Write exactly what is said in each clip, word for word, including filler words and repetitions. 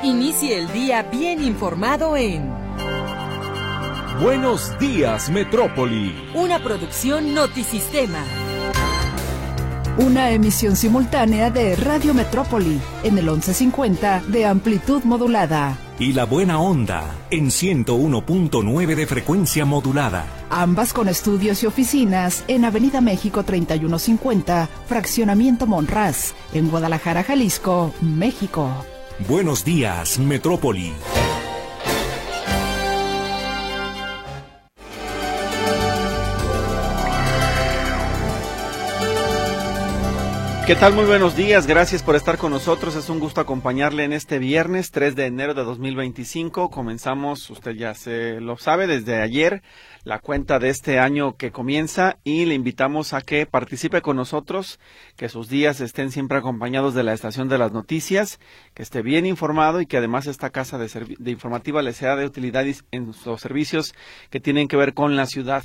Inicie el día bien informado en Buenos Días, Metrópoli. Una producción Notisistema. Una emisión simultánea de Radio Metrópoli en el once cincuenta de amplitud modulada. Y La Buena Onda en ciento uno punto nueve de frecuencia modulada. Ambas con estudios y oficinas en Avenida México treinta y uno cincuenta, Fraccionamiento Monraz, en Guadalajara, Jalisco, México. Buenos días, Metrópoli. ¿Qué tal? Muy buenos días, gracias por estar con nosotros, es un gusto acompañarle en este viernes tres de enero de dos mil veinticinco, comenzamos, usted ya se lo sabe, desde ayer, la cuenta de este año que comienza y le invitamos a que participe con nosotros, que sus días estén siempre acompañados de la estación de las noticias, que esté bien informado y que además esta casa de, de informativa le sea de utilidad en los servicios que tienen que ver con la ciudad.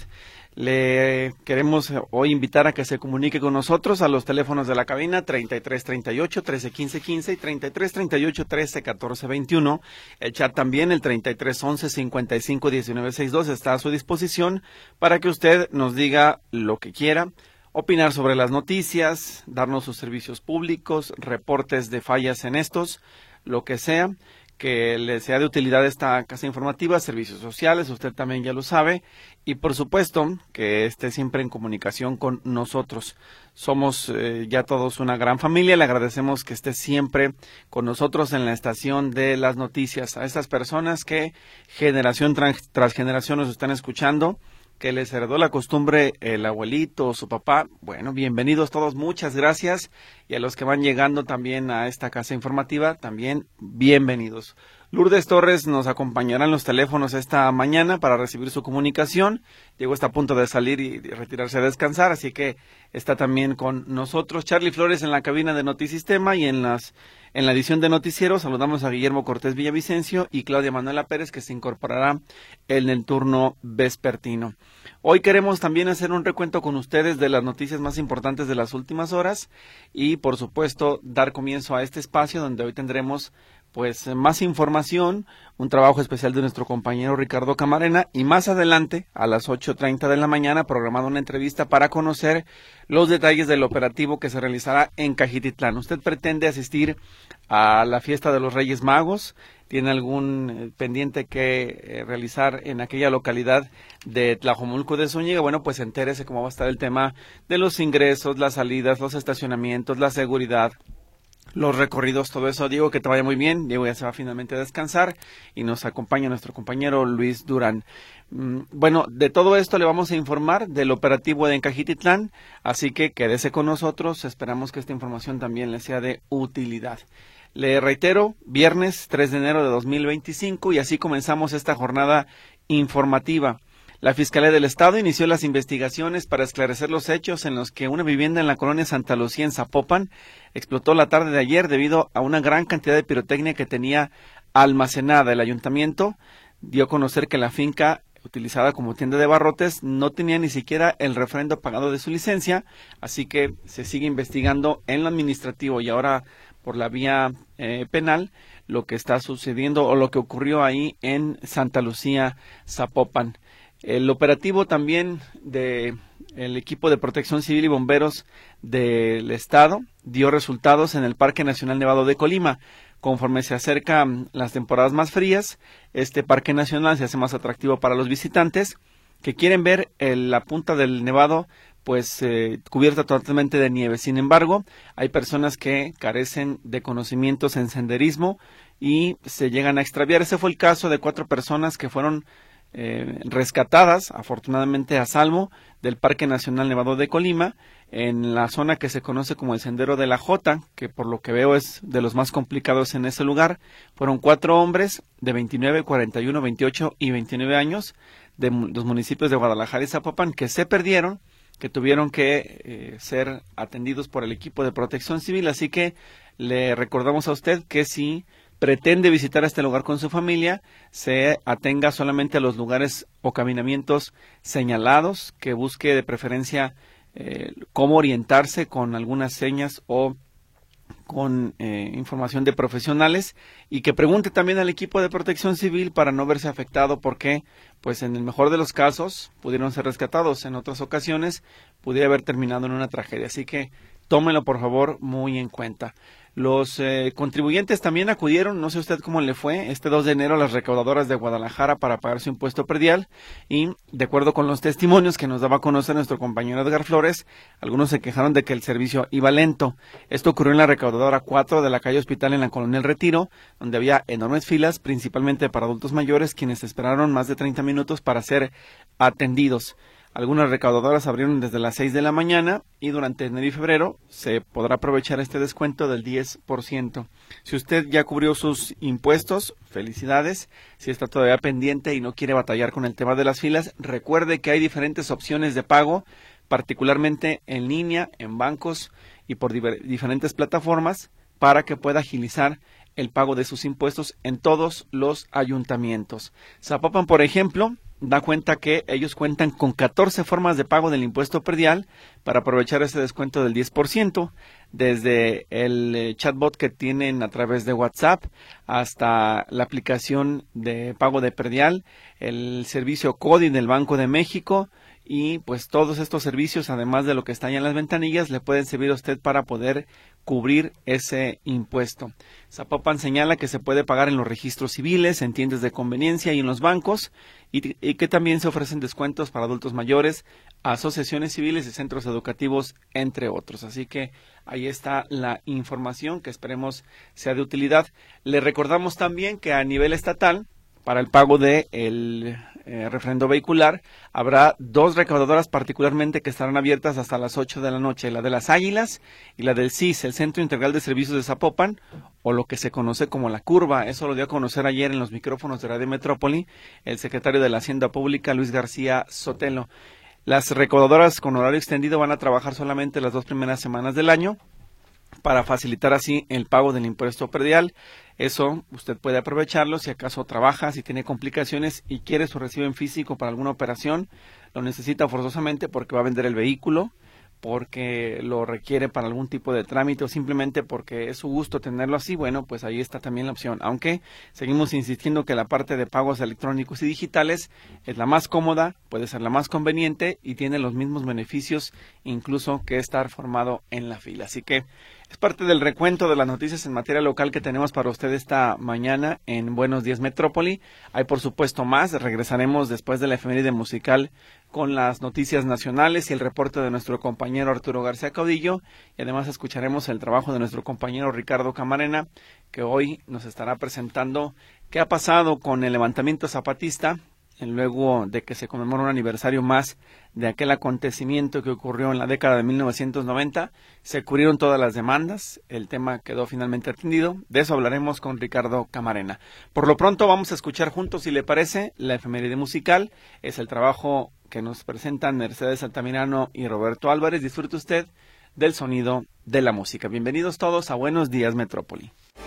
Le queremos hoy invitar a que se comunique con nosotros a los teléfonos de la cabina treinta y tres treinta y ocho, trece quince quince y treinta y tres treinta y ocho, trece catorce veintiuno. El chat también, el treinta y tres once cincuenta y cinco diecinueve sesenta y dos, está a su disposición para que usted nos diga lo que quiera, opinar sobre las noticias, darnos sus servicios públicos, reportes de fallas en estos, lo que sea, que le sea de utilidad esta casa informativa, servicios sociales, usted también ya lo sabe, y por supuesto que esté siempre en comunicación con nosotros. Somos eh, ya todos una gran familia, le agradecemos que esté siempre con nosotros en la estación de las noticias. A estas personas que generación tras, tras generación nos están escuchando, que les heredó la costumbre el abuelito o su papá, bueno, bienvenidos todos, muchas gracias, y a los que van llegando también a esta casa informativa, también bienvenidos. Lourdes Torres nos acompañará en los teléfonos esta mañana para recibir su comunicación. Diego está a punto de salir y retirarse a descansar, así que está también con nosotros. Charlie Flores en la cabina de Notisistema y en las en la edición de Noticiero saludamos a Guillermo Cortés Villavicencio y Claudia Manuela Pérez, que se incorporará en el turno vespertino. Hoy queremos también hacer un recuento con ustedes de las noticias más importantes de las últimas horas y, por supuesto, dar comienzo a este espacio donde hoy tendremos pues más información, un trabajo especial de nuestro compañero Ricardo Camarena y más adelante a las ocho treinta de la mañana programada una entrevista para conocer los detalles del operativo que se realizará en Cajititlán. ¿Usted pretende asistir a la fiesta de los Reyes Magos? ¿Tiene algún eh, pendiente que eh, realizar en aquella localidad de Tlajomulco de Zúñiga? Bueno, pues entérese cómo va a estar el tema de los ingresos, las salidas, los estacionamientos, la seguridad, los recorridos, todo eso. Diego, que te vaya muy bien. Diego ya se va finalmente a descansar y nos acompaña nuestro compañero Luis Durán. Bueno, de todo esto le vamos a informar del operativo de Cajititlán, así que quédese con nosotros, esperamos que esta información también le sea de utilidad. Le reitero, viernes tres de enero de dos mil veinticinco y así comenzamos esta jornada informativa. La Fiscalía del Estado inició las investigaciones para esclarecer los hechos en los que una vivienda en la colonia Santa Lucía en Zapopan explotó la tarde de ayer debido a una gran cantidad de pirotecnia que tenía almacenada. El ayuntamiento dio a conocer que la finca utilizada como tienda de barrotes no tenía ni siquiera el refrendo pagado de su licencia, así que se sigue investigando en lo administrativo y ahora por la vía eh, penal lo que está sucediendo o lo que ocurrió ahí en Santa Lucía, Zapopan. El operativo también de el equipo de Protección Civil y Bomberos del Estado dio resultados en el Parque Nacional Nevado de Colima. Conforme se acercan las temporadas más frías, este parque nacional se hace más atractivo para los visitantes que quieren ver el, la punta del nevado pues eh, cubierta totalmente de nieve. Sin embargo, hay personas que carecen de conocimientos en senderismo y se llegan a extraviar. Ese fue el caso de cuatro personas que fueron Eh, rescatadas, afortunadamente a salvo, del Parque Nacional Nevado de Colima, en la zona que se conoce como el Sendero de la Jota, que por lo que veo es de los más complicados en ese lugar. Fueron cuatro hombres de veintinueve, cuarenta y uno, veintiocho y veintinueve años de los municipios de Guadalajara y Zapopan que se perdieron, que tuvieron que eh, ser atendidos por el equipo de Protección Civil, así que le recordamos a usted que si pretende visitar este lugar con su familia, se atenga solamente a los lugares o caminamientos señalados, que busque de preferencia eh, cómo orientarse con algunas señas o con eh, información de profesionales, y que pregunte también al equipo de protección civil para no verse afectado, porque pues en el mejor de los casos pudieron ser rescatados, en otras ocasiones pudiera haber terminado en una tragedia, así que tómenlo por favor muy en cuenta. Los eh, contribuyentes también acudieron, no sé usted cómo le fue, este dos de enero a las recaudadoras de Guadalajara para pagar su impuesto predial, y de acuerdo con los testimonios que nos daba a conocer nuestro compañero Edgar Flores, algunos se quejaron de que el servicio iba lento. Esto ocurrió en la recaudadora cuatro de la calle Hospital en la Colonia El Retiro, donde había enormes filas, principalmente para adultos mayores, quienes esperaron más de treinta minutos para ser atendidos. Algunas recaudadoras abrieron desde las seis de la mañana y durante enero y febrero se podrá aprovechar este descuento del diez por ciento. Si usted ya cubrió sus impuestos, felicidades. Si está todavía pendiente y no quiere batallar con el tema de las filas, recuerde que hay diferentes opciones de pago, particularmente en línea, en bancos y por diferentes plataformas, para que pueda agilizar el pago de sus impuestos en todos los ayuntamientos. Zapopan, por ejemplo, da cuenta que ellos cuentan con catorce formas de pago del impuesto predial para aprovechar ese descuento del diez por ciento, desde el eh, chatbot que tienen a través de WhatsApp hasta la aplicación de pago de predial, el servicio CODI del Banco de México, y pues todos estos servicios, además de lo que está ahí en las ventanillas, le pueden servir a usted para poder cubrir ese impuesto. Zapopan señala que se puede pagar en los registros civiles, en tiendas de conveniencia y en los bancos, y, y que también se ofrecen descuentos para adultos mayores, asociaciones civiles y centros educativos, entre otros. Así que ahí está la información que esperemos sea de utilidad. Le recordamos también que a nivel estatal, para el pago de el eh, refrendo vehicular, habrá dos recaudadoras particularmente que estarán abiertas hasta las ocho de la noche, la de las Águilas y la del C I S, el Centro Integral de Servicios de Zapopan, o lo que se conoce como la Curva. Eso lo dio a conocer ayer en los micrófonos de Radio Metrópoli el secretario de la Hacienda Pública, Luis García Sotelo. Las recaudadoras con horario extendido van a trabajar solamente las dos primeras semanas del año, para facilitar así el pago del impuesto predial. Eso usted puede aprovecharlo si acaso trabaja, si tiene complicaciones y quiere su recibo en físico para alguna operación, lo necesita forzosamente porque va a vender el vehículo, porque lo requiere para algún tipo de trámite o simplemente porque es su gusto tenerlo así. Bueno, pues ahí está también la opción, aunque seguimos insistiendo que la parte de pagos electrónicos y digitales es la más cómoda, puede ser la más conveniente y tiene los mismos beneficios incluso que estar formado en la fila. Así que es parte del recuento de las noticias en materia local que tenemos para usted esta mañana en Buenos Días Metrópoli. Hay por supuesto más, regresaremos después de la efeméride musical con las noticias nacionales y el reporte de nuestro compañero Arturo García Caudillo, y además escucharemos el trabajo de nuestro compañero Ricardo Camarena, que hoy nos estará presentando qué ha pasado con el levantamiento zapatista, luego de que se conmemora un aniversario más de aquel acontecimiento que ocurrió en la década de mil novecientos noventa. Se cubrieron todas las demandas, el tema quedó finalmente atendido. De eso hablaremos con Ricardo Camarena. Por lo pronto vamos a escuchar juntos, si le parece, la efeméride musical. Es el trabajo que nos presentan Mercedes Altamirano y Roberto Álvarez. Disfrute usted del sonido de la música. Bienvenidos todos a Buenos Días Metrópoli.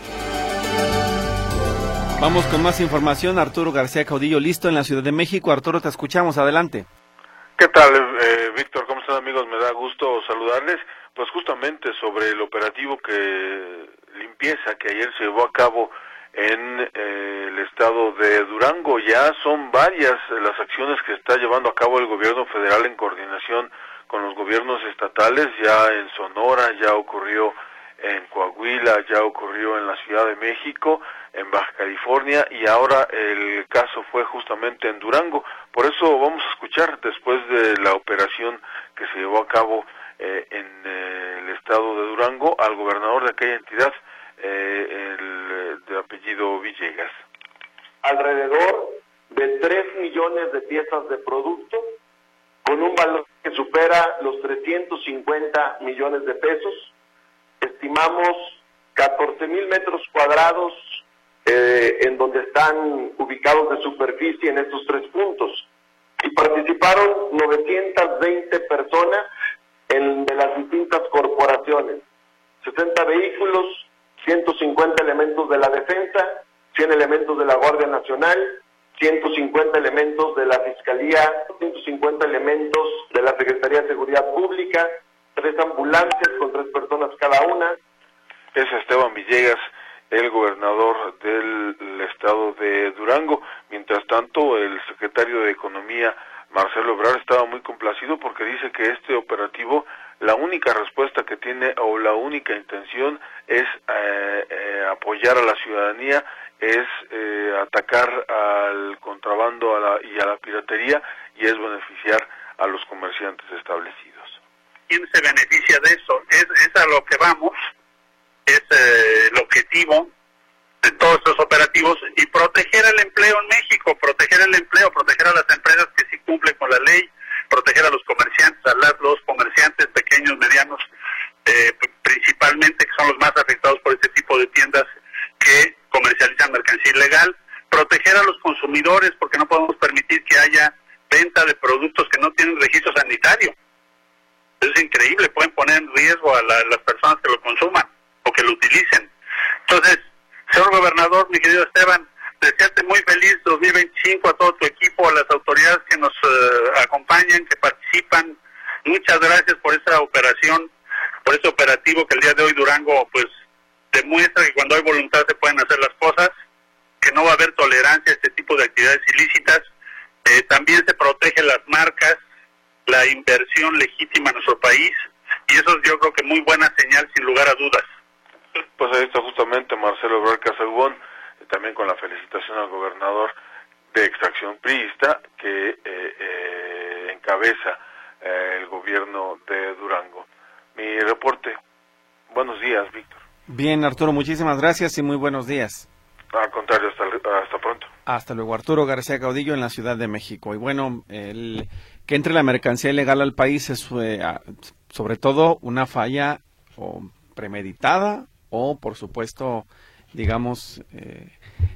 Vamos con más información. Arturo García Caudillo, listo en la Ciudad de México. Arturo, te escuchamos, adelante. ¿Qué tal, eh, Víctor? ¿Cómo están, amigos? Me da gusto saludarles. Pues justamente sobre el operativo que limpieza que ayer se llevó a cabo en eh, el estado de Durango. Ya son varias las acciones que está llevando a cabo el gobierno federal en coordinación con los gobiernos estatales. Ya en Sonora, ya ocurrió en Coahuila, ya ocurrió en la Ciudad de México, en Baja California, y ahora el caso fue justamente en Durango. Por eso vamos a escuchar, después de la operación que se llevó a cabo eh, en eh, el estado de Durango, al gobernador de aquella entidad, eh, el de apellido Villegas. Alrededor de tres millones de piezas de producto, con un valor que supera los trescientos cincuenta millones de pesos. Estimamos catorce mil metros cuadrados eh, en donde están ubicados de superficie en estos tres puntos. Y participaron novecientas veinte personas en, de las distintas corporaciones. sesenta vehículos, ciento cincuenta elementos de la defensa, cien elementos de la Guardia Nacional, ciento cincuenta elementos de la Fiscalía, ciento cincuenta elementos de la Secretaría de Seguridad Pública, tres ambulancias con tres personas cada una, es Esteban Villegas, el gobernador del estado de Durango. Mientras tanto, el secretario de Economía, Marcelo Ebrard, estaba muy complacido porque dice que este operativo, la única respuesta que tiene o la única intención es eh, eh, apoyar a la ciudadanía, es eh, atacar al contrabando a la, y a la piratería, y es beneficiar a los comerciantes establecidos. ¿Quién se beneficia de eso? Es, es a lo que vamos, es eh, el objetivo de todos estos operativos, y proteger el empleo en México, proteger el empleo, proteger a las empresas que sí cumplen con la ley, proteger a los comerciantes, a las, los comerciantes pequeños, medianos, eh, principalmente, que son los más afectados por este tipo de tiendas que comercializan mercancía ilegal, proteger a los consumidores, porque no podemos permitir que haya venta de productos que no tienen registro sanitario. Es increíble, pueden poner en riesgo a la, las personas que lo consuman o que lo utilicen. Entonces, señor gobernador, mi querido Esteban, desearte muy feliz dos mil veinticinco a todo tu equipo, a las autoridades que nos uh, acompañan, que participan. Muchas gracias por esta operación, por este operativo que el día de hoy Durango pues demuestra que cuando hay voluntad se pueden hacer las cosas, que no va a haber tolerancia a este tipo de actividades ilícitas. Eh, también se protege las marcas, la inversión legítima en nuestro país, y eso es, yo creo que muy buena señal, sin lugar a dudas. Pues ahí está justamente Marcelo Ebrard Casaubon, también con la felicitación al gobernador de extracción priista que eh, eh, encabeza eh, el gobierno de Durango. Mi reporte. Buenos días, Víctor. Bien, Arturo, muchísimas gracias y muy buenos días. Al contrario, hasta, hasta pronto. Hasta luego. Arturo García Caudillo en la Ciudad de México. Y bueno, el que entre la mercancía ilegal al país es eh, sobre todo una falla o premeditada o, por supuesto, digamos, eh,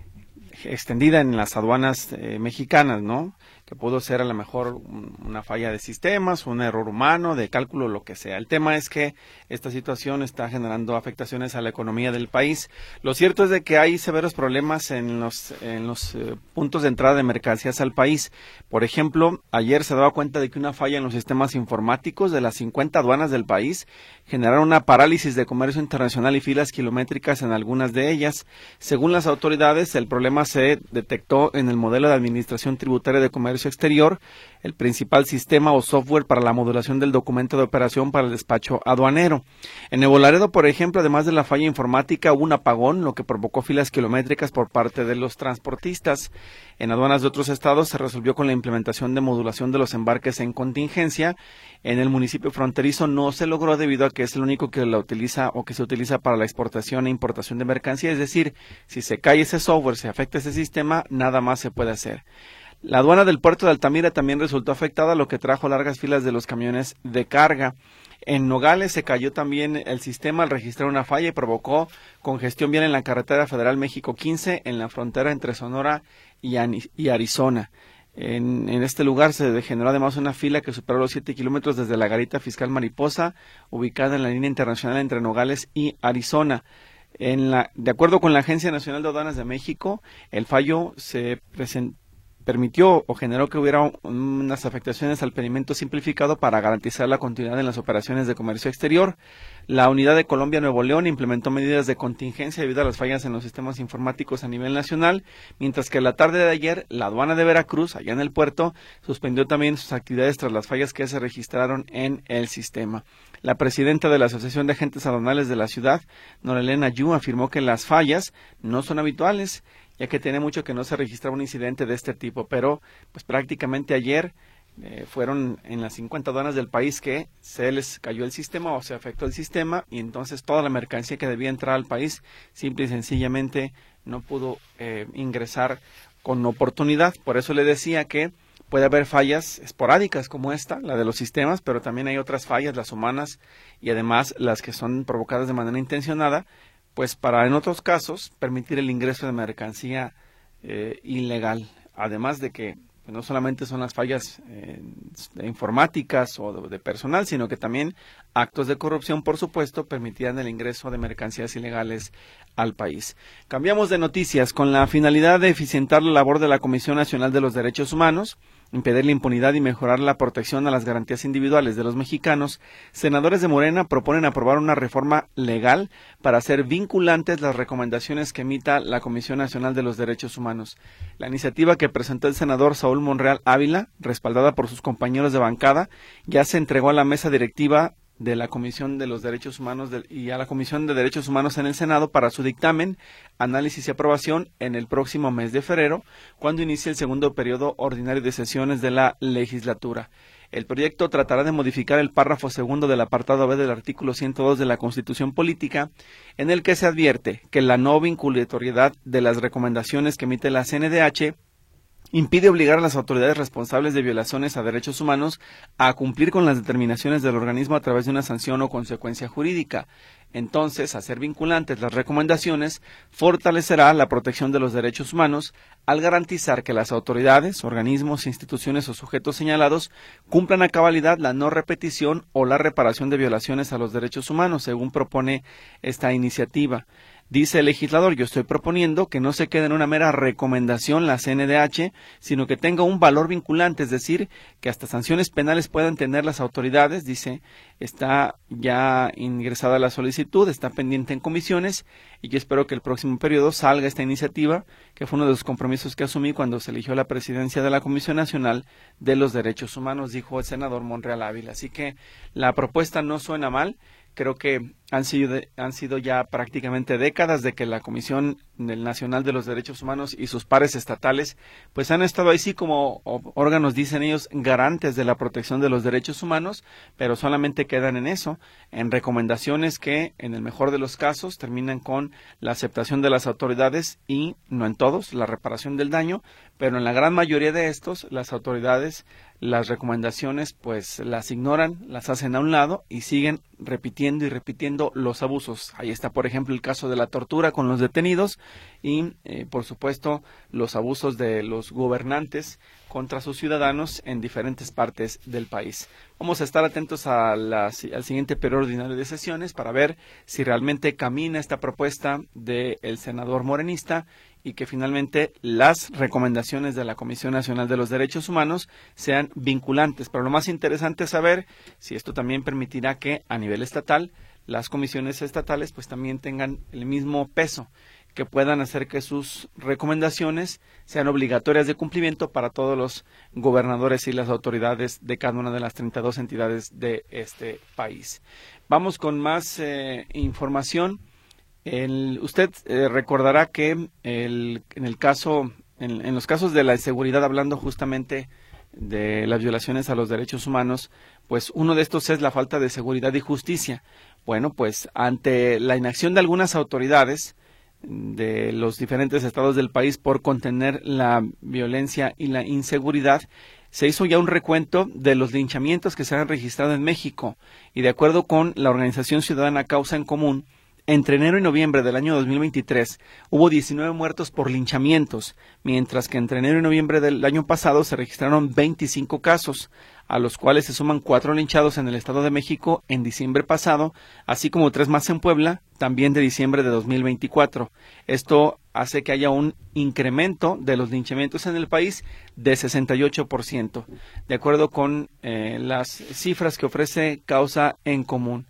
extendida en las aduanas eh, mexicanas, ¿no? Que pudo ser a lo mejor una falla de sistemas, un error humano, de cálculo, lo que sea. El tema es que esta situación está generando afectaciones a la economía del país. Lo cierto es de que hay severos problemas en los, en los eh, puntos de entrada de mercancías al país. Por ejemplo, ayer se daba cuenta de que una falla en los sistemas informáticos de las cincuenta aduanas del país generaron una parálisis de comercio internacional y filas kilométricas en algunas de ellas. Según las autoridades, el problema se detectó en el modelo de administración tributaria de comercio exterior, el principal sistema o software para la modulación del documento de operación para el despacho aduanero. En Nuevo Laredo, por ejemplo, además de la falla informática, hubo un apagón, lo que provocó filas kilométricas por parte de los transportistas. En aduanas de otros estados se resolvió con la implementación de modulación de los embarques en contingencia. En el municipio fronterizo no se logró debido a que es el único que la utiliza o que se utiliza para la exportación e importación de mercancía, es decir, si se cae ese software, se afecta ese sistema, nada más se puede hacer. La aduana del puerto de Altamira también resultó afectada, lo que trajo largas filas de los camiones de carga. En Nogales se cayó también el sistema al registrar una falla y provocó congestión vial en la carretera federal México quince en la frontera entre Sonora y, y Arizona. En, en este lugar se generó además una fila que superó los siete kilómetros desde la garita fiscal Mariposa, ubicada en la línea internacional entre Nogales y Arizona. En la, de acuerdo con la Agencia Nacional de Aduanas de México, el fallo se presentó permitió o generó que hubiera unas afectaciones al pedimento simplificado para garantizar la continuidad en las operaciones de comercio exterior. La Unidad de Colombia Nuevo León implementó medidas de contingencia debido a las fallas en los sistemas informáticos a nivel nacional, mientras que la tarde de ayer la aduana de Veracruz, allá en el puerto, suspendió también sus actividades tras las fallas que se registraron en el sistema. La presidenta de la Asociación de Agentes Aduanales de la ciudad, Norelena Yu, afirmó que las fallas no son habituales, ya que tiene mucho que no se registraba un incidente de este tipo, pero pues prácticamente ayer eh, fueron en las cincuenta aduanas del país que se les cayó el sistema o se afectó el sistema y entonces toda la mercancía que debía entrar al país simple y sencillamente no pudo eh, ingresar con oportunidad. Por eso le decía que puede haber fallas esporádicas como esta, la de los sistemas, pero también hay otras fallas, las humanas y además las que son provocadas de manera intencionada, pues para en otros casos permitir el ingreso de mercancía eh, ilegal, además de que pues, no solamente son las fallas eh, informáticas o de, de personal, sino que también actos de corrupción, por supuesto, permitirán el ingreso de mercancías ilegales al país. Cambiamos de noticias. Con la finalidad de eficientar la labor de la Comisión Nacional de los Derechos Humanos, impedir la impunidad y mejorar la protección a las garantías individuales de los mexicanos, senadores de Morena proponen aprobar una reforma legal para hacer vinculantes las recomendaciones que emita la Comisión Nacional de los Derechos Humanos. La iniciativa que presentó el senador Saúl Monreal Ávila, respaldada por sus compañeros de bancada, ya se entregó a la mesa directiva de la Comisión de los Derechos Humanos de, y a la Comisión de Derechos Humanos en el Senado para su dictamen, análisis y aprobación en el próximo mes de febrero, cuando inicie el segundo periodo ordinario de sesiones de la legislatura. El proyecto tratará de modificar el párrafo segundo del apartado B del artículo ciento dos de la Constitución Política, en el que se advierte que la no vinculatoriedad de las recomendaciones que emite la C N D H impide obligar a las autoridades responsables de violaciones a derechos humanos a cumplir con las determinaciones del organismo a través de una sanción o consecuencia jurídica. Entonces, hacer vinculantes las recomendaciones fortalecerá la protección de los derechos humanos al garantizar que las autoridades, organismos, instituciones o sujetos señalados cumplan a cabalidad la no repetición o la reparación de violaciones a los derechos humanos, según propone esta iniciativa. Dice el legislador, yo estoy proponiendo que no se quede en una mera recomendación la C N D H, sino que tenga un valor vinculante, es decir, que hasta sanciones penales puedan tener las autoridades. Dice, está ya ingresada la solicitud, está pendiente en comisiones, y yo espero que el próximo periodo salga esta iniciativa, que fue uno de los compromisos que asumí cuando se eligió la presidencia de la Comisión Nacional de los Derechos Humanos, dijo el senador Monreal Ávila. Así que la propuesta no suena mal. Creo que han sido, han sido ya prácticamente décadas de que la Comisión Nacional de los Derechos Humanos y sus pares estatales pues han estado ahí sí como órganos, dicen ellos, garantes de la protección de los derechos humanos, pero solamente quedan en eso, en recomendaciones que en el mejor de los casos terminan con la aceptación de las autoridades y, no en todos, la reparación del daño, pero en la gran mayoría de estos las autoridades las recomendaciones pues las ignoran, las hacen a un lado y siguen repitiendo y repitiendo los abusos. Ahí está, por ejemplo, el caso de la tortura con los detenidos y, eh, por supuesto, los abusos de los gobernantes contra sus ciudadanos en diferentes partes del país. Vamos a estar atentos a la, al siguiente periodo ordinario de sesiones para ver si realmente camina esta propuesta del senador morenista y que finalmente las recomendaciones de la Comisión Nacional de los Derechos Humanos sean vinculantes. Pero lo más interesante es saber si esto también permitirá que a nivel estatal las comisiones estatales pues también tengan el mismo peso, que puedan hacer que sus recomendaciones sean obligatorias de cumplimiento para todos los gobernadores y las autoridades de cada una de las treinta y dos entidades de este país. Vamos con más eh, información. El, usted eh, recordará que el, en el caso, en, en los casos de la inseguridad, hablando justamente de las violaciones a los derechos humanos, pues uno de estos es la falta de seguridad y justicia. Bueno, pues ante la inacción de algunas autoridades de los diferentes estados del país por contener la violencia y la inseguridad, se hizo ya un recuento de los linchamientos que se han registrado en México y de acuerdo con la organización ciudadana Causa en Común, entre enero y noviembre del año dos mil veintitrés hubo diecinueve muertos por linchamientos, mientras que entre enero y noviembre del año pasado se registraron veinticinco casos, a los cuales se suman cuatro linchados en el Estado de México en diciembre pasado, así como tres más en Puebla, también de diciembre de dos mil veinticuatro. Esto hace que haya un incremento de los linchamientos en el país de sesenta y ocho por ciento, de acuerdo con eh, las cifras que ofrece Causa en Común.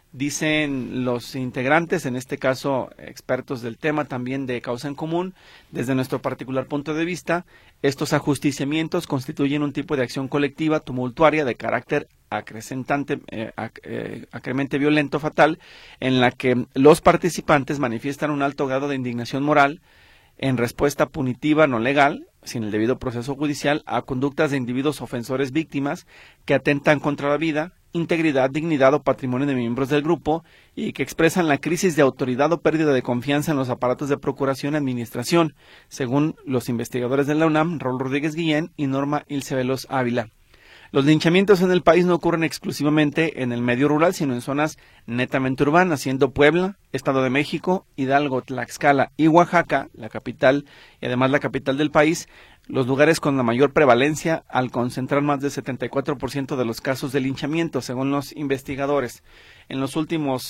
Dicen los integrantes, en este caso expertos del tema también de Causa en Común, desde nuestro particular punto de vista, estos ajusticiamientos constituyen un tipo de acción colectiva tumultuaria de carácter acrecentante, eh, ac, eh, acremente violento, fatal, en la que los participantes manifiestan un alto grado de indignación moral en respuesta punitiva no legal, sin el debido proceso judicial, a conductas de individuos ofensores víctimas que atentan contra la vida, integridad, dignidad o patrimonio de miembros del grupo y que expresan la crisis de autoridad o pérdida de confianza en los aparatos de procuración y administración, según los investigadores de la UNAM, Raúl Rodríguez Guillén y Norma Ilse Veloz Ávila. Los linchamientos en el país no ocurren exclusivamente en el medio rural, sino en zonas netamente urbanas, siendo Puebla, Estado de México, Hidalgo, Tlaxcala y Oaxaca, la capital y además la capital del país, los lugares con la mayor prevalencia al concentrar más del setenta y cuatro por ciento de los casos de linchamiento, según los investigadores. En los últimos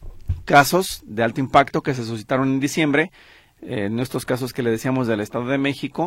casos de alto impacto que se suscitaron en diciembre, eh, en estos casos que le decíamos del Estado de México,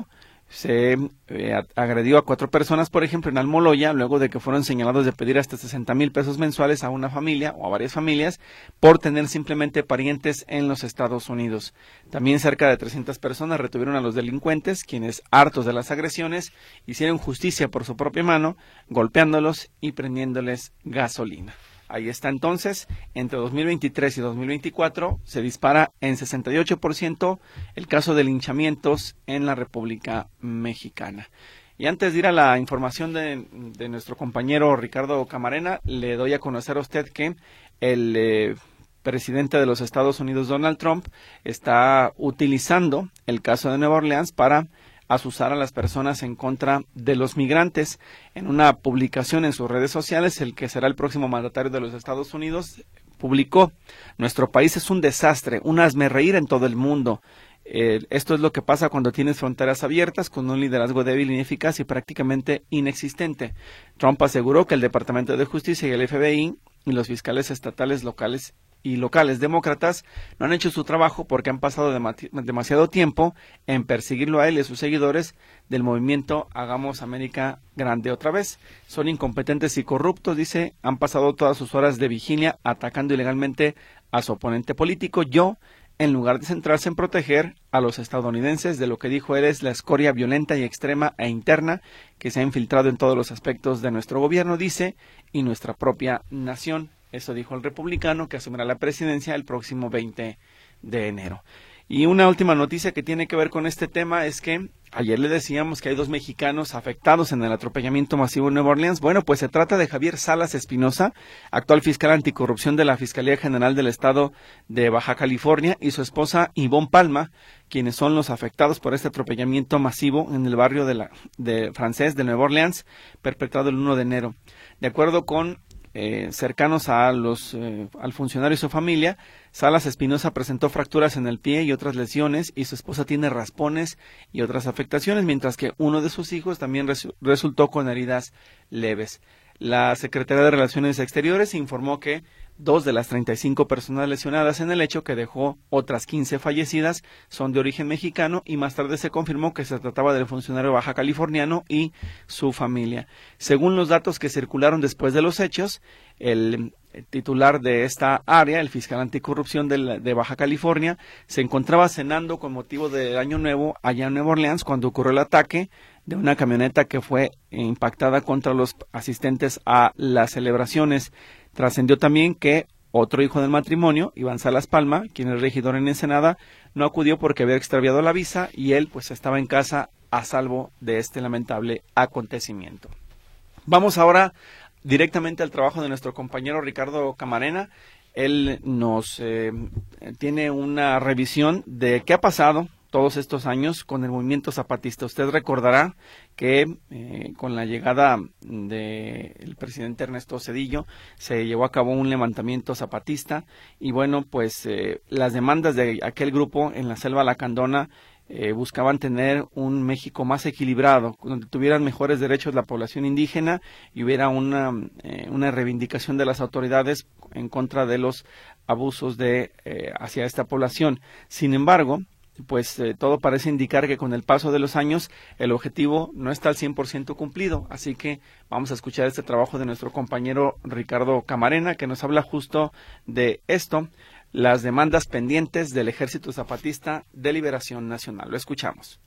se eh, agredió a cuatro personas, por ejemplo, en Almoloya, luego de que fueron señalados de pedir hasta sesenta mil pesos mensuales a una familia o a varias familias por tener simplemente parientes en los Estados Unidos. También cerca de trescientas personas retuvieron a los delincuentes, quienes, hartos de las agresiones, hicieron justicia por su propia mano, golpeándolos y prendiéndoles gasolina. Ahí está entonces, entre dos mil veintitrés y dos mil veinticuatro se dispara en sesenta y ocho por ciento el caso de linchamientos en la República Mexicana. Y antes de ir a la información de, de nuestro compañero Ricardo Camarena, le doy a conocer a usted que el eh, presidente de los Estados Unidos, Donald Trump, está utilizando el caso de Nueva Orleans para asusar a las personas en contra de los migrantes. En una publicación en sus redes sociales, el que será el próximo mandatario de los Estados Unidos publicó: nuestro país es un desastre, un hazmerreír en todo el mundo. Eh, esto es lo que pasa cuando tienes fronteras abiertas, con un liderazgo débil, ineficaz y prácticamente inexistente. Trump aseguró que el Departamento de Justicia y el F B I y los fiscales estatales, locales y locales demócratas no han hecho su trabajo porque han pasado demasiado tiempo en perseguirlo a él y a sus seguidores del movimiento Hagamos América Grande otra vez. Son incompetentes y corruptos, dice, han pasado todas sus horas de vigilia atacando ilegalmente a su oponente político. Yo, en lugar de centrarse en proteger a los estadounidenses de lo que dijo él es la escoria violenta y extrema e interna que se ha infiltrado en todos los aspectos de nuestro gobierno, dice, y nuestra propia nación. Eso dijo el republicano que asumirá la presidencia el próximo veinte de enero. Y una última noticia que tiene que ver con este tema es que ayer le decíamos que hay dos mexicanos afectados en el atropellamiento masivo en Nueva Orleans. Bueno, pues se trata de Javier Salas Espinosa, actual fiscal anticorrupción de la Fiscalía General del Estado de Baja California, y su esposa Ivonne Palma, quienes son los afectados por este atropellamiento masivo en el barrio de la de francés de Nueva Orleans, perpetrado el uno de enero. De acuerdo con Eh, cercanos a los eh, al funcionario y su familia, Salas Espinosa presentó fracturas en el pie y otras lesiones, y su esposa tiene raspones y otras afectaciones, mientras que uno de sus hijos también resu resultó con heridas leves. La Secretaría de Relaciones Exteriores informó que dos de las treinta y cinco personas lesionadas en el hecho, que dejó otras quince fallecidas, son de origen mexicano, y más tarde se confirmó que se trataba del funcionario baja californiano y su familia. Según los datos que circularon después de los hechos, el titular de esta área, el fiscal anticorrupción de, la, de Baja California, se encontraba cenando con motivo del Año Nuevo allá en Nueva Orleans cuando ocurrió el ataque de una camioneta que fue impactada contra los asistentes a las celebraciones. Trascendió también que otro hijo del matrimonio, Iván Salas Palma, quien es regidor en Ensenada, no acudió porque había extraviado la visa y él pues estaba en casa a salvo de este lamentable acontecimiento. Vamos ahora directamente al trabajo de nuestro compañero Ricardo Camarena. Él nos eh, tiene una revisión de qué ha pasado todos estos años con el movimiento zapatista. Usted recordará que eh, con la llegada del presidente Ernesto Zedillo se llevó a cabo un levantamiento zapatista, y bueno, pues eh, las demandas de aquel grupo en la selva lacandona eh, buscaban tener un México más equilibrado, donde tuvieran mejores derechos la población indígena y hubiera una, eh, una reivindicación de las autoridades en contra de los abusos de eh, hacia esta población. Sin embargo, pues eh, todo parece indicar que con el paso de los años el objetivo no está al cien por ciento cumplido, así que vamos a escuchar este trabajo de nuestro compañero Ricardo Camarena, que nos habla justo de esto, las demandas pendientes del Ejército Zapatista de Liberación Nacional. Lo escuchamos.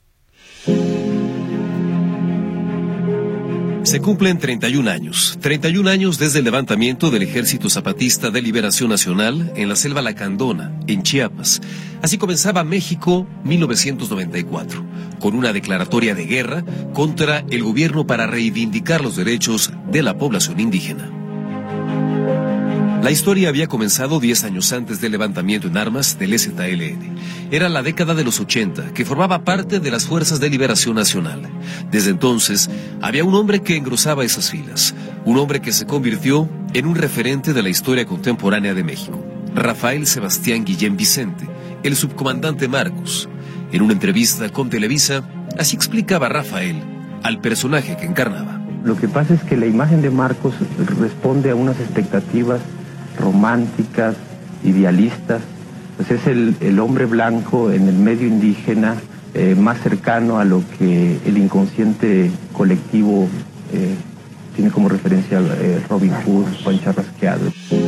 Se cumplen treinta y un años, treinta y un años desde el levantamiento del Ejército Zapatista de Liberación Nacional en la selva lacandona, en Chiapas. Así comenzaba México mil novecientos noventa y cuatro, con una declaratoria de guerra contra el gobierno para reivindicar los derechos de la población indígena. La historia había comenzado diez años antes del levantamiento en armas del E Z L N. Era la década de los ochenta, que formaba parte de las Fuerzas de Liberación Nacional. Desde entonces, había un hombre que engrosaba esas filas, un hombre que se convirtió en un referente de la historia contemporánea de México, Rafael Sebastián Guillén Vicente, el subcomandante Marcos. En una entrevista con Televisa, así explicaba Rafael al personaje que encarnaba. Lo que pasa es que la imagen de Marcos responde a unas expectativas románticas, idealistas, pues es el, el hombre blanco en el medio indígena eh, más cercano a lo que el inconsciente colectivo eh, tiene como referencia eh, Robin Hood, Juan Charrasqueado.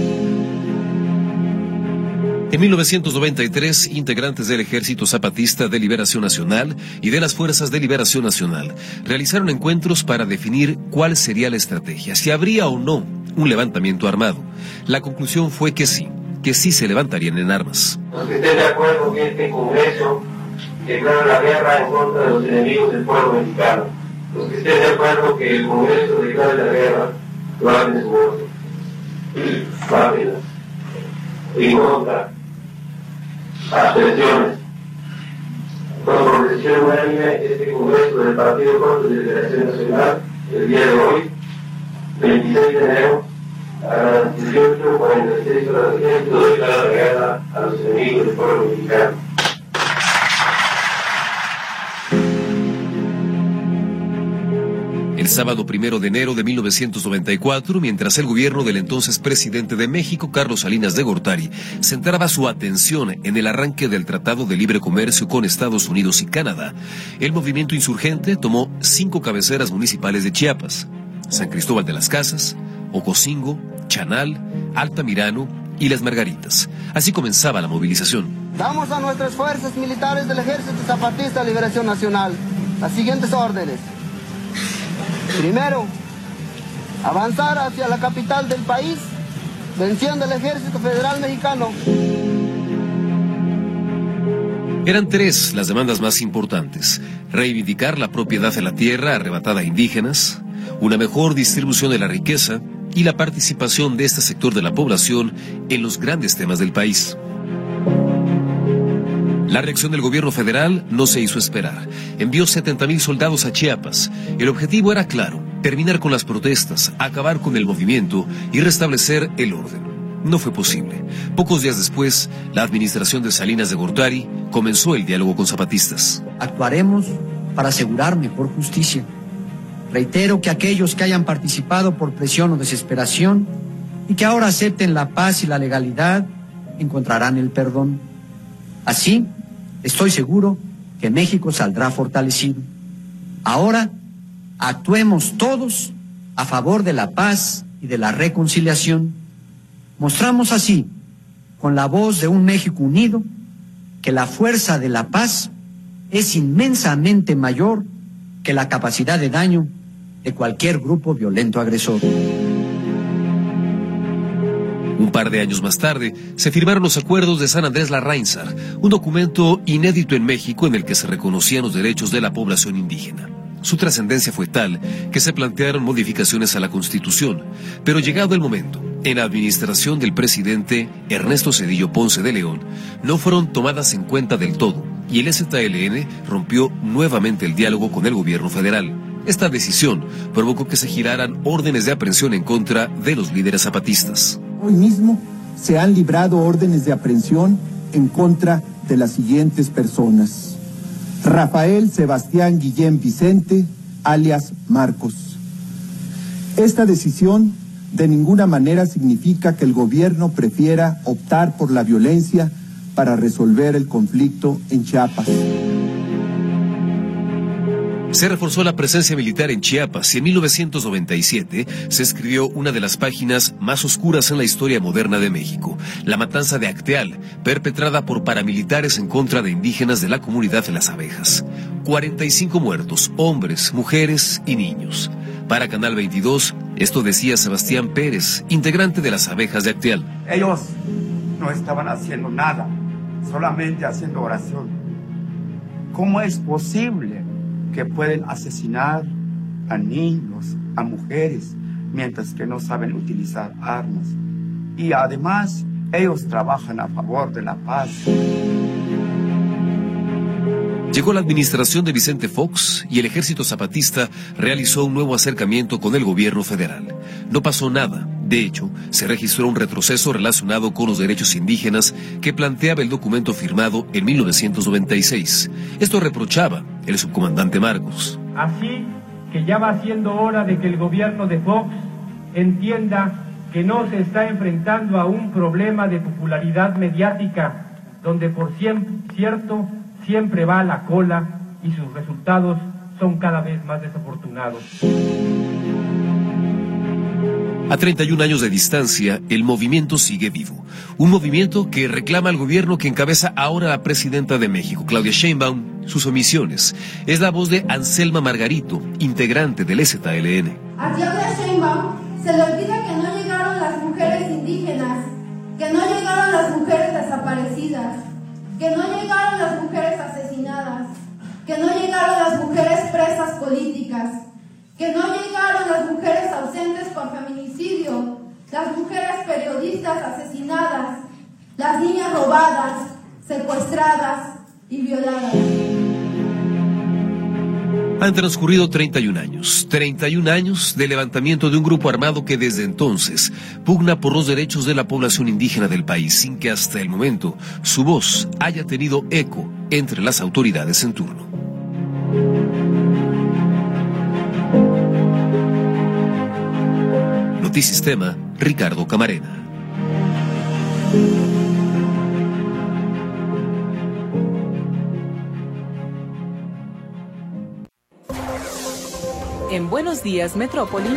En mil novecientos noventa y tres, integrantes del Ejército Zapatista de Liberación Nacional y de las Fuerzas de Liberación Nacional realizaron encuentros para definir cuál sería la estrategia, si habría o no un levantamiento armado. La conclusión fue que sí, que sí se levantarían en armas. Los que estén de acuerdo que este Congreso declara la guerra en contra de los enemigos del pueblo mexicano, los que estén de acuerdo que el Congreso declare la guerra, lo hagan de su voto. Rápido. En contra. Abstenciones. Bueno, por decisión unánime, este Congreso del Partido Corte de Liberación Nacional, el día de hoy, veintiséis de enero, a las dieciocho cuarenta y seis horas del ejército, declara la guerra a los enemigos del pueblo mexicano. El sábado primero de enero de mil novecientos noventa y cuatro, mientras el gobierno del entonces presidente de México, Carlos Salinas de Gortari, centraba su atención en el arranque del Tratado de Libre Comercio con Estados Unidos y Canadá, el movimiento insurgente tomó cinco cabeceras municipales de Chiapas: San Cristóbal de las Casas, Ocosingo, Chanal, Altamirano y Las Margaritas. Así comenzaba la movilización. Damos a nuestras fuerzas militares del Ejército Zapatista de Liberación Nacional las siguientes órdenes. Primero, avanzar hacia la capital del país, venciendo al Ejército Federal Mexicano. Eran tres las demandas más importantes: reivindicar la propiedad de la tierra arrebatada a indígenas, una mejor distribución de la riqueza y la participación de este sector de la población en los grandes temas del país. La reacción del gobierno federal no se hizo esperar. Envió setenta mil soldados a Chiapas. El objetivo era claro: terminar con las protestas, acabar con el movimiento y restablecer el orden. No fue posible. Pocos días después, la administración de Salinas de Gortari comenzó el diálogo con zapatistas. Actuaremos para asegurar mejor justicia. Reitero que aquellos que hayan participado por presión o desesperación y que ahora acepten la paz y la legalidad encontrarán el perdón. Así, estoy seguro que México saldrá fortalecido. Ahora, actuemos todos a favor de la paz y de la reconciliación. Mostramos así, con la voz de un México unido, que la fuerza de la paz es inmensamente mayor que la capacidad de daño de cualquier grupo violento agresor. Un par de años más tarde, se firmaron los Acuerdos de San Andrés Larráinzar, un documento inédito en México en el que se reconocían los derechos de la población indígena. Su trascendencia fue tal que se plantearon modificaciones a la Constitución, pero llegado el momento, en la administración del presidente Ernesto Zedillo Ponce de León, no fueron tomadas en cuenta del todo, y el E Z L N rompió nuevamente el diálogo con el gobierno federal. Esta decisión provocó que se giraran órdenes de aprehensión en contra de los líderes zapatistas. Hoy mismo se han librado órdenes de aprehensión en contra de las siguientes personas: Rafael Sebastián Guillén Vicente, alias Marcos. Esta decisión de ninguna manera significa que el gobierno prefiera optar por la violencia para resolver el conflicto en Chiapas. Se reforzó la presencia militar en Chiapas y en mil novecientos noventa y siete se escribió una de las páginas más oscuras en la historia moderna de México: la matanza de Acteal, perpetrada por paramilitares en contra de indígenas de la comunidad de las abejas. cuarenta y cinco muertos, hombres, mujeres y niños. Para Canal veintidós, esto decía Sebastián Pérez, integrante de las abejas de Acteal. Ellos no estaban haciendo nada, solamente haciendo oración. ¿Cómo es posible que pueden asesinar a niños, a mujeres, mientras que no saben utilizar armas? Y además, ellos trabajan a favor de la paz. Llegó la administración de Vicente Fox y el Ejército Zapatista realizó un nuevo acercamiento con el gobierno federal. No pasó nada. De hecho, se registró un retroceso relacionado con los derechos indígenas que planteaba el documento firmado en mil novecientos noventa y seis. Esto reprochaba el subcomandante Marcos. Así que ya va siendo hora de que el gobierno de Fox entienda que no se está enfrentando a un problema de popularidad mediática, donde por cierto siempre va a la cola y sus resultados son cada vez más desafortunados. A treinta y un años de distancia, el movimiento sigue vivo. Un movimiento que reclama al gobierno que encabeza ahora la presidenta de México, Claudia Sheinbaum, sus omisiones. Es la voz de Anselma Margarito, integrante del E Z L N. A Claudia Sheinbaum se le olvida que no llegaron las mujeres indígenas, que no llegaron las mujeres desaparecidas, que no llegaron las mujeres asesinadas, que no llegaron las mujeres presas políticas, que no llegaron las mujeres ausentes por feminicidio, las mujeres periodistas asesinadas, las niñas robadas, secuestradas y violadas. Han transcurrido treinta y un años, treinta y un años de levantamiento de un grupo armado que desde entonces pugna por los derechos de la población indígena del país, sin que hasta el momento su voz haya tenido eco entre las autoridades en turno. Notisistema, Ricardo Camarena. En Buenos Días, Metrópoli,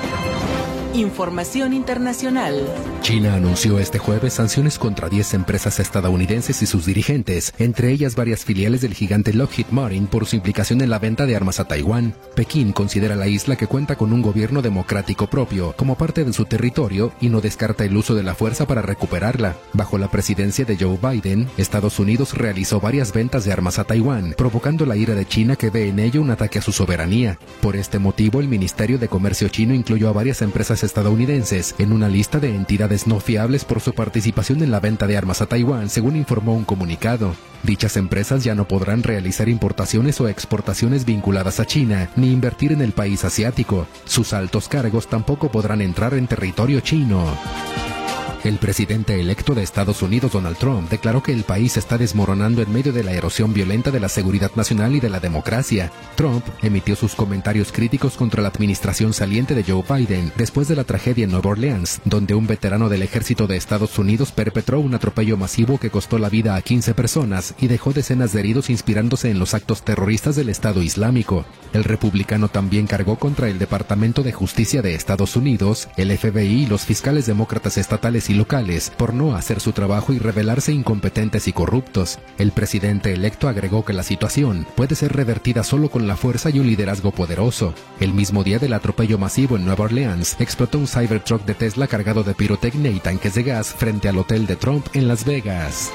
información internacional. China anunció este jueves sanciones contra diez empresas estadounidenses y sus dirigentes, entre ellas varias filiales del gigante Lockheed Martin por su implicación en la venta de armas a Taiwán. Pekín considera la isla que cuenta con un gobierno democrático propio como parte de su territorio y no descarta el uso de la fuerza para recuperarla. Bajo la presidencia de Joe Biden, Estados Unidos realizó varias ventas de armas a Taiwán, provocando la ira de China que ve en ello un ataque a su soberanía. Por este motivo, el Ministerio de Comercio chino incluyó a varias empresas estadounidenses en una lista de entidades no fiables por su participación en la venta de armas a Taiwán, según informó un comunicado. Dichas empresas ya no podrán realizar importaciones o exportaciones vinculadas a China, ni invertir en el país asiático. Sus altos cargos tampoco podrán entrar en territorio chino. El presidente electo de Estados Unidos, Donald Trump, declaró que el país está desmoronando en medio de la erosión violenta de la seguridad nacional y de la democracia. Trump emitió sus comentarios críticos contra la administración saliente de Joe Biden después de la tragedia en Nueva Orleans, donde un veterano del ejército de Estados Unidos perpetró un atropello masivo que costó la vida a quince personas y dejó decenas de heridos inspirándose en los actos terroristas del Estado Islámico. El republicano también cargó contra el Departamento de Justicia de Estados Unidos, el F B I y los fiscales demócratas estatales y locales por no hacer su trabajo y revelarse incompetentes y corruptos. El presidente electo agregó que la situación puede ser revertida solo con la fuerza y un liderazgo poderoso. El mismo día del atropello masivo en Nueva Orleans, explotó un Cybertruck de Tesla cargado de pirotecnia y tanques de gas frente al hotel de Trump en Las Vegas.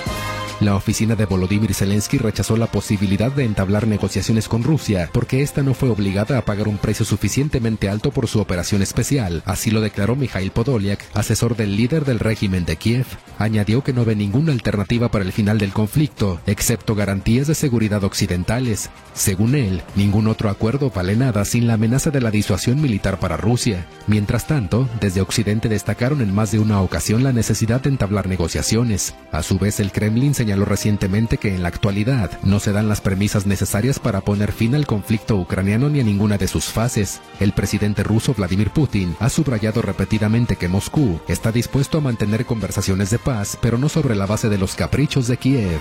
La oficina de Volodymyr Zelensky rechazó la posibilidad de entablar negociaciones con Rusia porque ésta no fue obligada a pagar un precio suficientemente alto por su operación especial. Así lo declaró Mikhail Podolyak, asesor del líder del régimen de Kiev. Añadió que no ve ninguna alternativa para el final del conflicto, excepto garantías de seguridad occidentales. Según él, ningún otro acuerdo vale nada sin la amenaza de la disuasión militar para Rusia. Mientras tanto, desde Occidente destacaron en más de una ocasión la necesidad de entablar negociaciones. A su vez, el Kremlin señaló recientemente que en la actualidad no se dan las premisas necesarias para poner fin al conflicto ucraniano ni a ninguna de sus fases. El presidente ruso Vladimir Putin ha subrayado repetidamente que Moscú está dispuesto a mantener conversaciones de paz, pero no sobre la base de los caprichos de Kiev.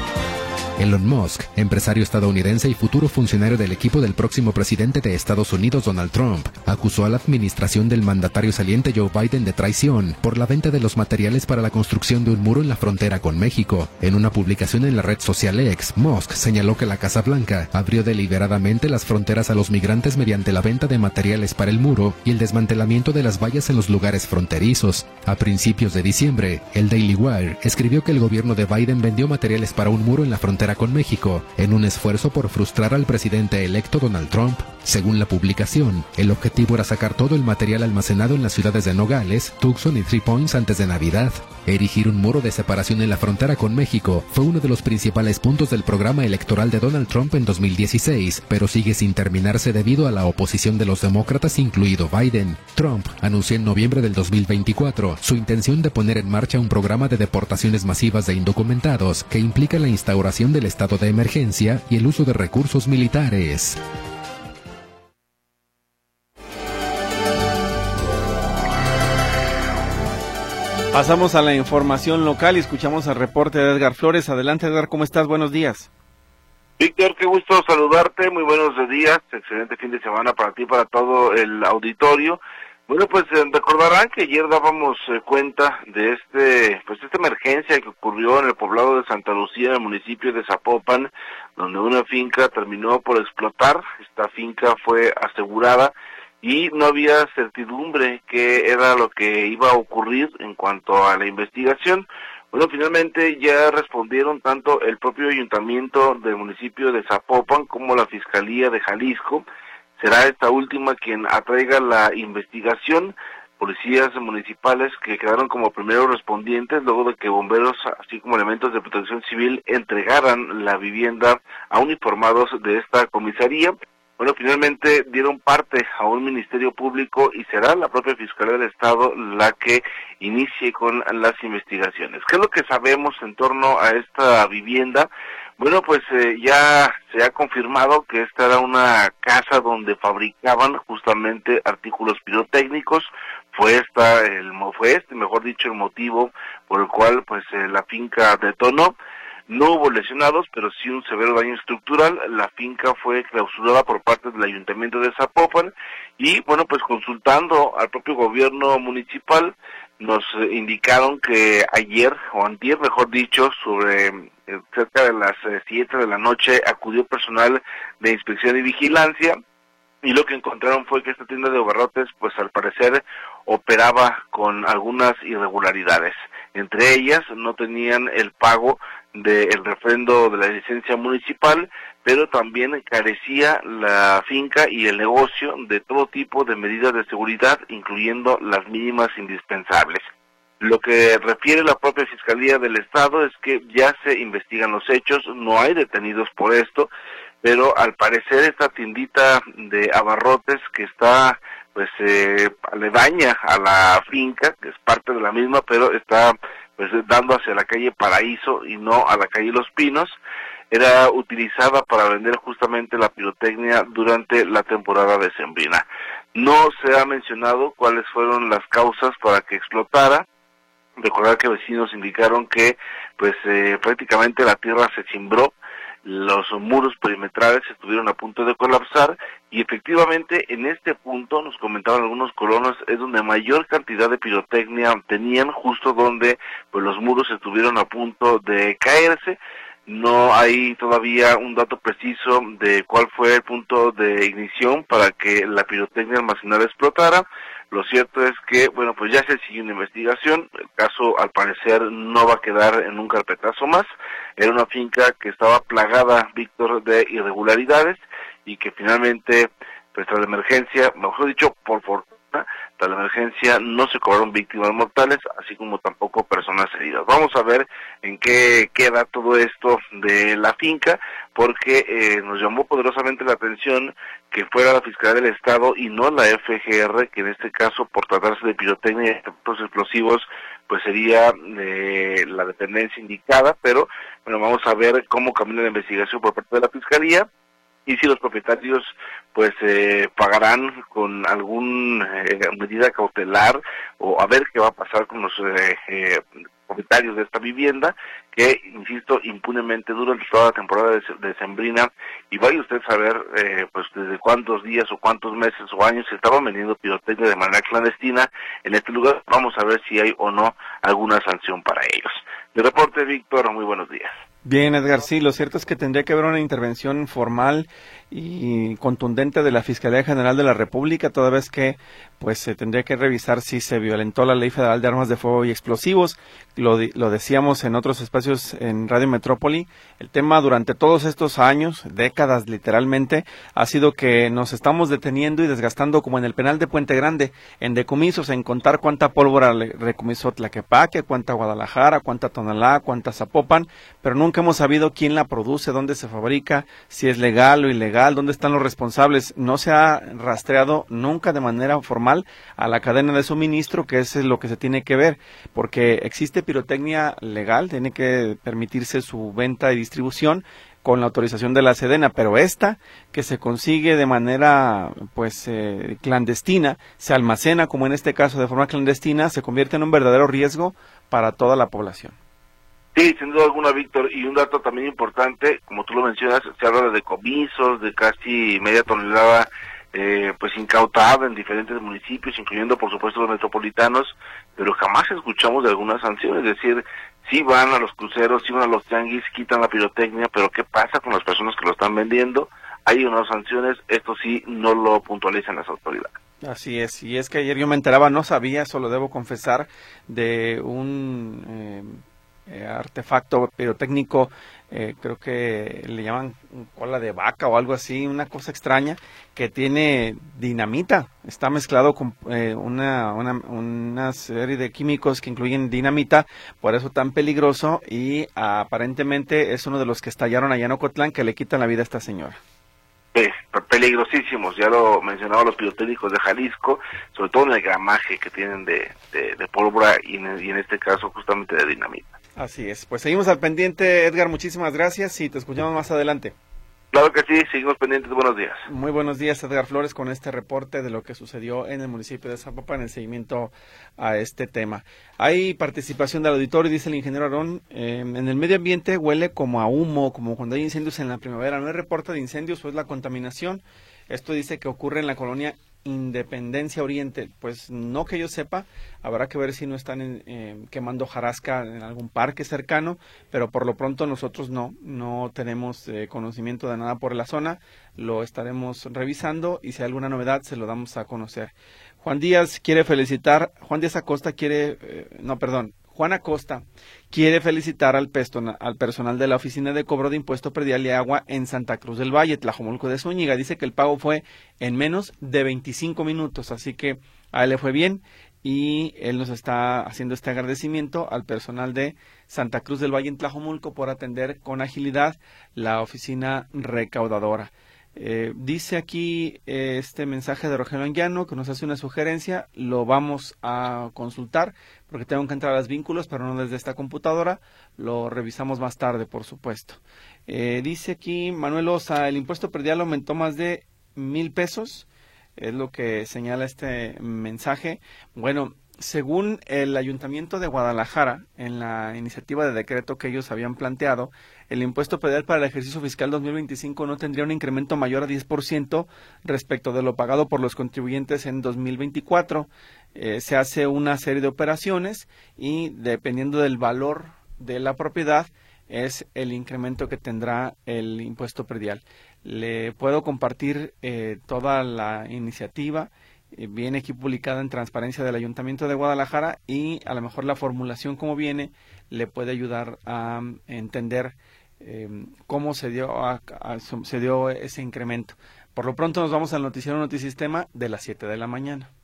Elon Musk, empresario estadounidense y futuro funcionario del equipo del próximo presidente de Estados Unidos, Donald Trump, acusó a la administración del mandatario saliente Joe Biden de traición por la venta de los materiales para la construcción de un muro en la frontera con México. En una publicación en la red social X, Musk señaló que la Casa Blanca abrió deliberadamente las fronteras a los migrantes mediante la venta de materiales para el muro y el desmantelamiento de las vallas en los lugares fronterizos. A principios de diciembre, el Daily Wire escribió que el gobierno de Biden vendió materiales para un muro en la frontera con México, en un esfuerzo por frustrar al presidente electo Donald Trump. Según la publicación, el objetivo era sacar todo el material almacenado en las ciudades de Nogales, Tucson y Three Points antes de Navidad. Erigir un muro de separación en la frontera con México fue uno de los principales puntos del programa electoral de Donald Trump en dos mil dieciséis, pero sigue sin terminarse debido a la oposición de los demócratas, incluido Biden. Trump anunció en noviembre del dos mil veinticuatro su intención de poner en marcha un programa de deportaciones masivas de indocumentados que implica la instauración del estado de emergencia y el uso de recursos militares. Pasamos a la información local y escuchamos el reporte de Edgar Flores. Adelante, Edgar, ¿cómo estás? Buenos días. Víctor, qué gusto saludarte, muy buenos días, excelente fin de semana para ti, para todo el auditorio. Bueno, pues eh, recordarán que ayer dábamos eh, cuenta de este, pues esta emergencia que ocurrió en el poblado de Santa Lucía, en el municipio de Zapopan, donde una finca terminó por explotar. Esta finca fue asegurada y no había certidumbre qué era lo que iba a ocurrir en cuanto a la investigación. Bueno, finalmente ya respondieron tanto el propio ayuntamiento del municipio de Zapopan como la Fiscalía de Jalisco. Será esta última quien atraiga la investigación. Policías municipales que quedaron como primeros respondientes luego de que bomberos, así como elementos de protección civil, entregaran la vivienda a uniformados de esta comisaría. Bueno, finalmente dieron parte a un ministerio público y será la propia Fiscalía del Estado la que inicie con las investigaciones. ¿Qué es lo que sabemos en torno a esta vivienda? Bueno, pues eh, ya se ha confirmado que esta era una casa donde fabricaban justamente artículos pirotécnicos. Fue esta el fue este, mejor dicho, el motivo por el cual pues eh, la finca detonó. No hubo lesionados, pero sí un severo daño estructural. La finca fue clausurada por parte del Ayuntamiento de Zapopan y, bueno, pues consultando al propio gobierno municipal, nos eh, indicaron que ayer, o antier, mejor dicho, sobre eh, cerca de las eh, siete de la noche, acudió personal de inspección y vigilancia, y lo que encontraron fue que esta tienda de abarrotes, pues al parecer, operaba con algunas irregularidades. Entre ellas, no tenían el pago del refrendo de la licencia municipal, pero también carecía la finca y el negocio de todo tipo de medidas de seguridad, incluyendo las mínimas indispensables. Lo que refiere la propia Fiscalía del Estado es que ya se investigan los hechos, no hay detenidos por esto, pero al parecer esta tiendita de abarrotes que está pues eh, aledaña a la finca, que es parte de la misma, pero está pues dando hacia la calle Paraíso y no a la calle Los Pinos, era utilizada para vender justamente la pirotecnia durante la temporada decembrina. No se ha mencionado cuáles fueron las causas para que explotara. Recordar que vecinos indicaron que pues eh, prácticamente la tierra se cimbró, los muros perimetrales estuvieron a punto de colapsar y efectivamente en este punto, nos comentaban algunos colonos, es donde mayor cantidad de pirotecnia tenían, justo donde pues los muros estuvieron a punto de caerse. No hay todavía un dato preciso de cuál fue el punto de ignición para que la pirotecnia almacenada explotara. Lo cierto es que, bueno, pues ya se sigue una investigación. El caso, al parecer, no va a quedar en un carpetazo más. Era una finca que estaba plagada, Víctor, de irregularidades y que finalmente, pues tras la emergencia, mejor dicho, por fortuna, tras la emergencia no se cobraron víctimas mortales, así como tampoco personas heridas. Vamos a ver en qué queda todo esto de la finca, porque eh, nos llamó poderosamente la atención que fuera la Fiscalía del Estado y no la F G R, que en este caso, por tratarse de pirotecnia y efectos explosivos, pues sería eh, la dependencia indicada, pero bueno, vamos a ver cómo camina la investigación por parte de la Fiscalía y si los propietarios pues eh, pagarán con alguna eh, medida cautelar o a ver qué va a pasar con los eh, eh, propietarios de esta vivienda que, insisto, impunemente durante toda la temporada decembrina, y vaya usted a saber eh, pues desde cuántos días o cuántos meses o años se estaban vendiendo pirotecnia de manera clandestina en este lugar. Vamos a ver si hay o no alguna sanción para ellos. De reporte, Víctor, muy buenos días. Bien, Edgar, sí, lo cierto es que tendría que haber una intervención formal y contundente de la Fiscalía General de la República, toda vez que pues se tendría que revisar si se violentó la Ley Federal de Armas de Fuego y Explosivos. Lo, lo decíamos en otros espacios en Radio Metrópoli, el tema durante todos estos años, décadas literalmente, ha sido que nos estamos deteniendo y desgastando como en el penal de Puente Grande, en decomisos, en contar cuánta pólvora le recomisó Tlaquepaque, cuánta Guadalajara, cuánta Tonalá, cuánta Zapopan, pero nunca hemos sabido quién la produce, dónde se fabrica, si es legal o ilegal, dónde están los responsables. No se ha rastreado nunca de manera formal a la cadena de suministro, que es lo que se tiene que ver, porque existe pirotecnia legal, tiene que permitirse su venta y distribución con la autorización de la Sedena, pero esta que se consigue de manera pues eh, clandestina, se almacena como en este caso de forma clandestina, se convierte en un verdadero riesgo para toda la población. Sí, sin duda alguna, Víctor, y un dato también importante, como tú lo mencionas, se habla de decomisos, de casi media tonelada eh, pues incautada en diferentes municipios, incluyendo por supuesto los metropolitanos, pero jamás escuchamos de alguna sanción, es decir, sí van a los cruceros, sí van a los tianguis, quitan la pirotecnia, pero ¿qué pasa con las personas que lo están vendiendo? Hay unas sanciones, esto sí no lo puntualizan las autoridades. Así es, y es que ayer yo me enteraba, no sabía, eso lo debo confesar, de un eh, eh, artefacto pirotécnico, eh, creo que le llaman cola de vaca o algo así, una cosa extraña, que tiene dinamita, está mezclado con eh, una, una, una serie de químicos que incluyen dinamita, por eso tan peligroso, y aparentemente es uno de los que estallaron allá en Ocotlán, que le quitan la vida a esta señora. Eh, peligrosísimos, ya lo mencionaba los pirotécnicos de Jalisco, sobre todo en el gramaje que tienen de, de, de pólvora y en, y en este caso justamente de dinamita. Así es, pues seguimos al pendiente, Edgar, muchísimas gracias y te escuchamos más adelante. Claro que sí, seguimos pendientes, buenos días. Muy buenos días, Edgar Flores, con este reporte de lo que sucedió en el municipio de Zapopan en seguimiento a este tema. Hay participación del auditorio, dice el ingeniero Arón, eh, en el medio ambiente huele como a humo, como cuando hay incendios en la primavera, no hay reporte de incendios, o es la contaminación. Esto dice que ocurre en la colonia Independencia Oriente, pues no que yo sepa, habrá que ver si no están en, eh, quemando hojarasca en algún parque cercano, pero por lo pronto nosotros no, no tenemos eh, conocimiento de nada por la zona, lo estaremos revisando y si hay alguna novedad se lo damos a conocer. Juan Díaz quiere felicitar, Juan Díaz Acosta quiere, eh, no perdón, Juan Acosta quiere felicitar al, al personal de la Oficina de Cobro de Impuesto Predial y Agua en Santa Cruz del Valle, Tlajomulco de Zúñiga. Dice que el pago fue en menos de veinticinco minutos, así que a él le fue bien y él nos está haciendo este agradecimiento al personal de Santa Cruz del Valle en Tlajomulco por atender con agilidad la oficina recaudadora. Eh, dice aquí eh, este mensaje de Rogelio Anguiano que nos hace una sugerencia, lo vamos a consultar porque tengo que entrar a los vínculos, pero no desde esta computadora, lo revisamos más tarde, por supuesto. Eh, dice aquí Manuel Osa, el impuesto predial aumentó más de mil pesos, es lo que señala este mensaje. Bueno, según el Ayuntamiento de Guadalajara, en la iniciativa de decreto que ellos habían planteado, el impuesto predial para el ejercicio fiscal dos mil veinticinco no tendría un incremento mayor a diez por ciento respecto de lo pagado por los contribuyentes en dos mil veinticuatro. Eh, se hace una serie de operaciones y dependiendo del valor de la propiedad es el incremento que tendrá el impuesto predial. Le puedo compartir eh, toda la iniciativa. Viene aquí publicada en Transparencia del Ayuntamiento de Guadalajara y a lo mejor la formulación como viene le puede ayudar a entender eh, cómo se dio, a, a, se dio ese incremento. Por lo pronto nos vamos al noticiero Notisistema de las siete de la mañana.